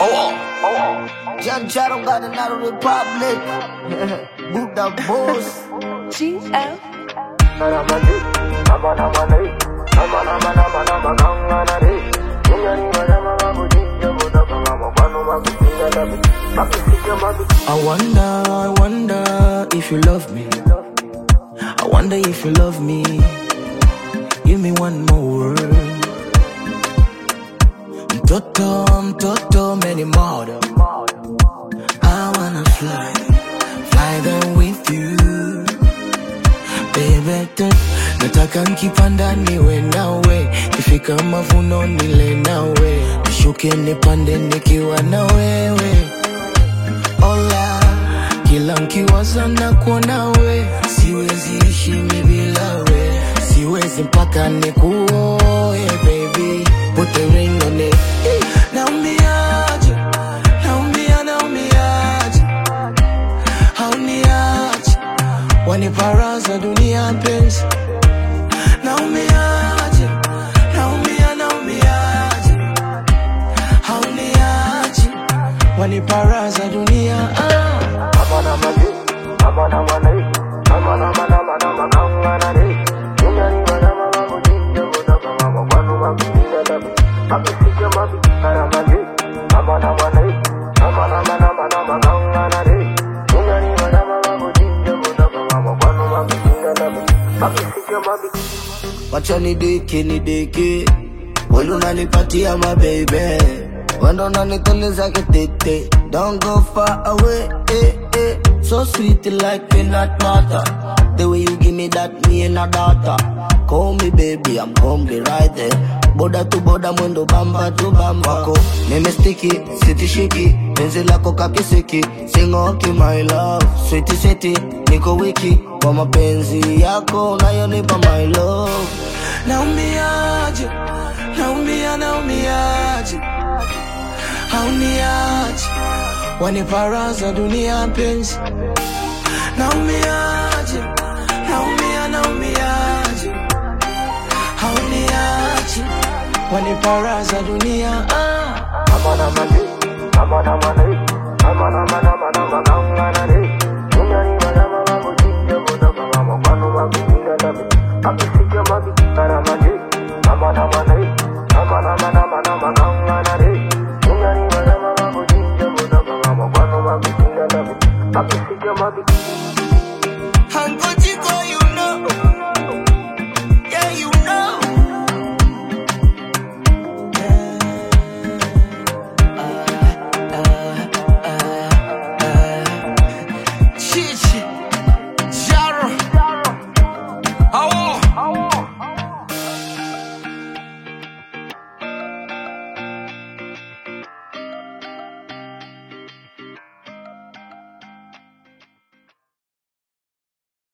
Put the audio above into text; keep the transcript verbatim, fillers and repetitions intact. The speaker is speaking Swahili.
Oh, John Chatham got another republic. Buddha boss. G L. I wonder, I wonder if you love me. I wonder if you love me. Give me one more word. Mtoto, mtoto, many more. I wanna fly, fly there with you. Baby, nataka nikipanda niwe nawe, ifika mavuno nile nawe, nishuke nipande nikiwa na wewe. Ola, kila nkiwaza na kuona we, siwezi ishi mi bila we, siwezi mpaka nikuoe baby, put the ring on it. Naumiaje, naumia naumiaje, hauniaje, waniparaza dunia penzi. Naumiaje, naumia naumiaje, hauniaje, waniparaza dunia. Amana mani, amana mani, amana mana mana mana mani. Dunia ni mana mana mujinja muda mama kwanu makuinda dabi. Akisika mabi karamani, amana mani, amana mana mana mana mani. Dunia ni mana mana mujinja muda mama kwanu makuinda dabi. Akisika mabi. Wacha nideke nideke, wewe unanipatia my baby. Wando unanituliza kitete, don't go far away, eh, eh. So sweet like peanut butter. The way you give me that, me and a daughter. Call me baby, I'm gonna be right there. Boda to boda, mwendo bamba to bamba. Wako, meme sticky, city shaky. Penzi lako kakisiki, singoki my love. Sweetie sweetie, niko wiki. Kwa mapenzi yako, unayonipa my love. Naumiaje, naumia naumiaje, hauniaje, waniparaza dunia penzi. Naumiaje, naumia naumiaje, hauniaje, waniparaza dunia. Amana mani, amana mani, amana mana mana mana mani. Dunia ni mana mana mujinja muda mama kwanu makuinda dabi. Akisika mabi karamani, amana mani, amana